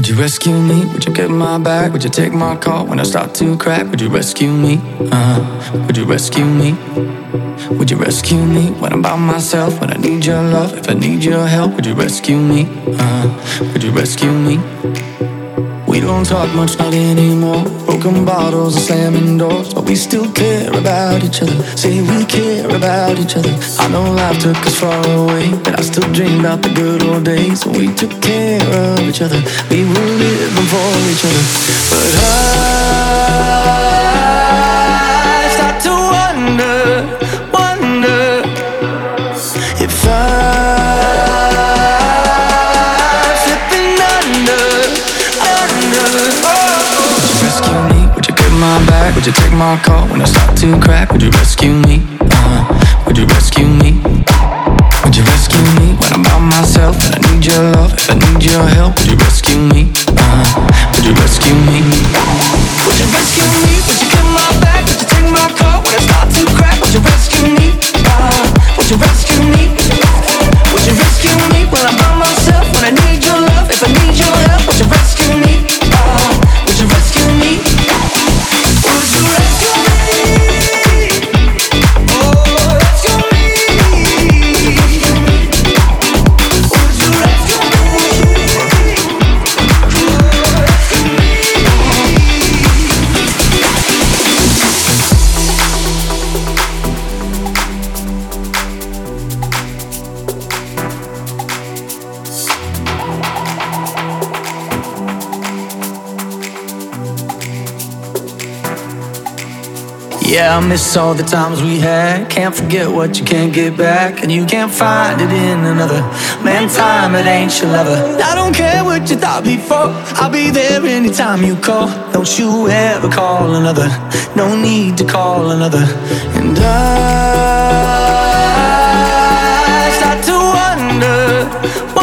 Would you rescue me? Would you get my back? Would you take my call when I start to crack? Would you rescue me? Would you rescue me? Would you rescue me when I'm by myself? When I need your love, if I need your help, would you rescue me? Would you rescue me? We don't talk much, not anymore. Broken bottles and slamming doors, but we still care about each other. Say we care about each other. I know life took us far away, but I still dream about the good old days when we took care of each other. We were living for each other. But I start to wonder if I'm slipping under. Would you rescue me? Would you get my back? Would you take my call when I start to crack? Would you rescue me? Would you rescue me? Would you rescue me when I'm by myself? When I need your love, if I need your help, would you rescue me? Would you rescue me? Would you rescue me? Would you get my back? Would you take my call when I start to crack? Would you rescue me? Would you rescue me? Would you rescue me when I'm by myself? When I need your love, if I need your help, would you rescue me? Would you rescue me? Would you rescue me? Oh, rescue me. Would you rescue me? Yeah, I miss all the times we had. Can't forget what you can't get back, and you can't find it in another. Man, time, it ain't your lover. I don't care what you thought before, I'll be there anytime you call. Don't you ever call another, no need to call another. And I start to